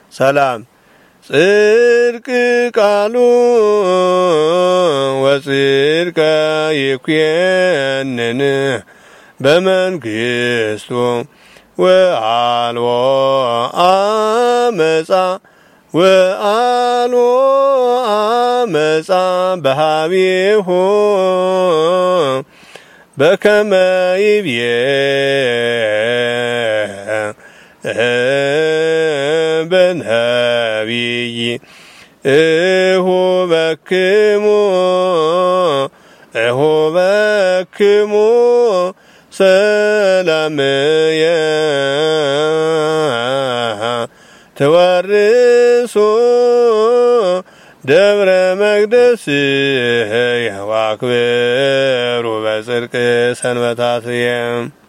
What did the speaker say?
ሰላም ጽድቅ ቃሉ ወጽድቀ ይኩነን በመንግስቱ ወአልቦ አመፃ በሃቢሁ በከመ ይብዬ በነቢይ እሁበክሙ ሰላምየ ተወርሱ ደብረ መቅደስ የዋክብሩ በጽድቅ ሰንበታትየ